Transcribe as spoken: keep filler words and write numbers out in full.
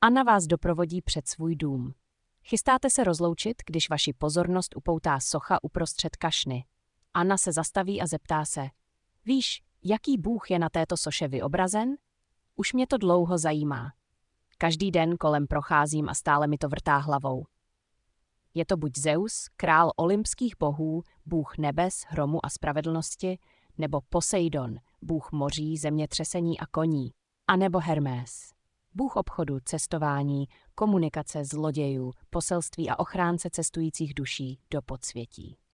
Anna vás doprovodí před svůj dům. Chystáte se rozloučit, když vaši pozornost upoutá socha uprostřed kašny. Anna se zastaví a zeptá se. Víš, jaký bůh je na této soše vyobrazen? Už mě to dlouho zajímá. Každý den kolem procházím a stále mi to vrtá hlavou. Je to buď Zeus, král olympských bohů, bůh nebes, hromu a spravedlnosti, nebo Poseidon, bůh moří, zemětřesení a koní, anebo Hermés, bůh obchodu, cestování, komunikace, zlodějů, poselství a ochránce cestujících duší do podsvětí.